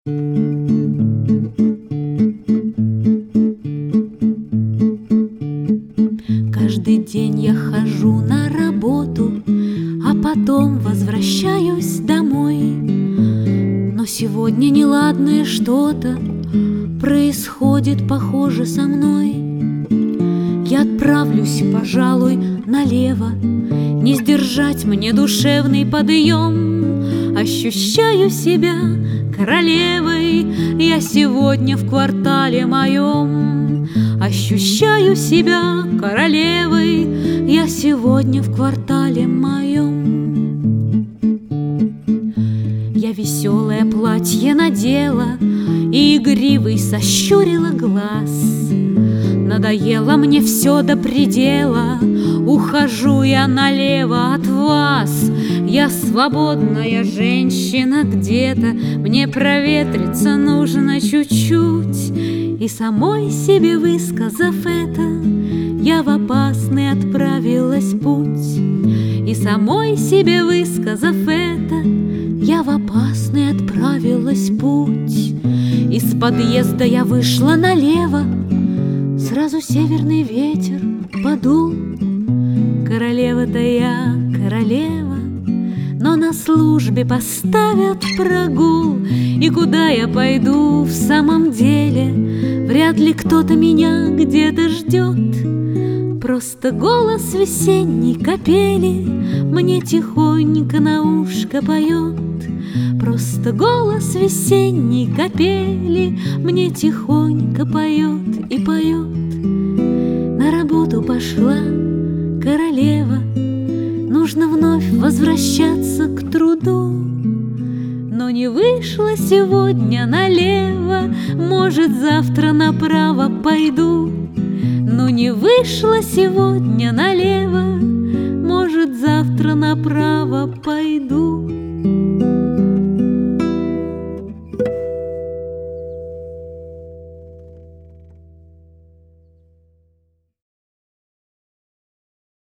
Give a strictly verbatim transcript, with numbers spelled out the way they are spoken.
Каждый день я хожу на работу, а потом возвращаюсь домой. Но сегодня неладное что-то происходит, похоже, со мной. Я отправлюсь, пожалуй, налево, не сдержать мне душевный подъем. Ощущаю себя королевой я сегодня в квартале моем. Ощущаю себя королевой я сегодня в квартале моем. Я веселое платье надела и игривый сощурила глаз. Надоело мне все до предела, ухожу я налево от вас. Я свободная женщина где-то, мне проветриться нужно чуть-чуть. И самой себе высказав это, я в опасный отправилась путь. И самой себе высказав это, я в опасный отправилась путь. Из подъезда я вышла налево, сразу северный ветер подул. Королева-то я королева, но на службе поставят прогул. И куда я пойду в самом деле, вряд ли кто-то меня где-то ждет. Просто голос весенней капели мне тихонько на ушко поет. Просто голос весенней капели мне тихонько поет и поет. На работу пошла королева, нужно вновь возвращаться к труду. Но не вышло сегодня налево, может, завтра направо пойду. Но не вышло сегодня налево, может, завтра направо пойду.